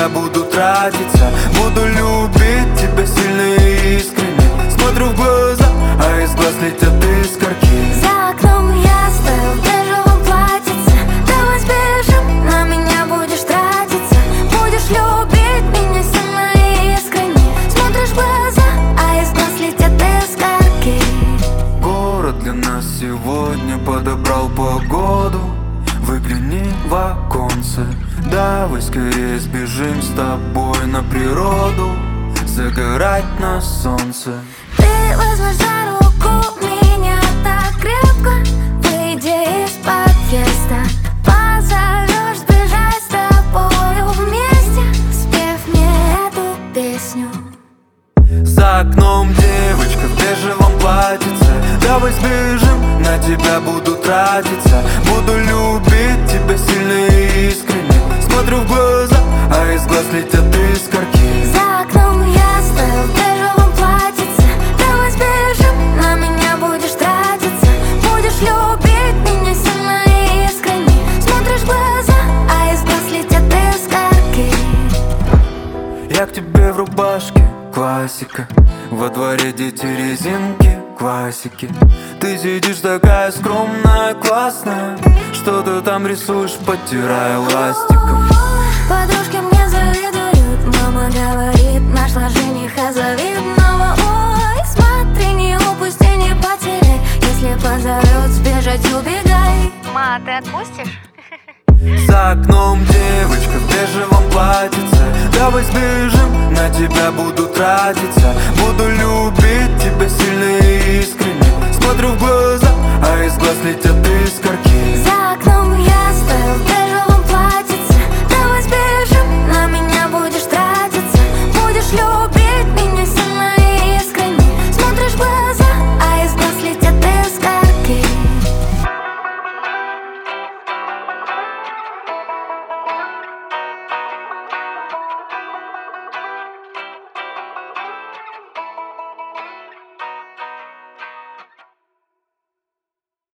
тебя буду тратиться. Буду любить тебя сильно и искренне. Смотрю в глаза, а из глаз летят искорки. За окном я стою в бежевом платьице. Давай сбежим, на меня будешь тратиться. Будешь любить меня сильно и искренне. Смотришь в глаза, а из глаз летят искорки. Город для нас сегодня подобрал погоду. Выгляни в оконце. Давай скорее сбежим с тобой на природу, загорать на солнце. Ты возьмешь за руку меня так крепко, выйди из подъезда, позовешь сбежать с тобою вместе, спев мне эту песню. За окном девочка в бежевом платьице. Давай сбежим, на тебя буду тратиться. Буду любить тебя сильно и искренне. Смотрю в глаза, а из глаз летят искорки. За окном я стою в бежевом платьице. Давай сбежим, на меня будешь тратиться. Будешь любить меня сильно и искренне. Смотришь в глаза, а из глаз летят искорки. Я к тебе в рубашке, классика. Во дворе дети резинки, классики. Ты сидишь такая скромная, классная. Что ты там рисуешь, подтирая ластиком. Подружки мне завидуют. Мама говорит, нашла жениха завидного. Ой, смотри, не упусти, не потеряй. Если позовет сбежать, убегай. Ма, ты отпустишь? За окном девочка в бежевом платьице. Давай сбежим, на тебя буду тратиться. Буду любить тебя сильно и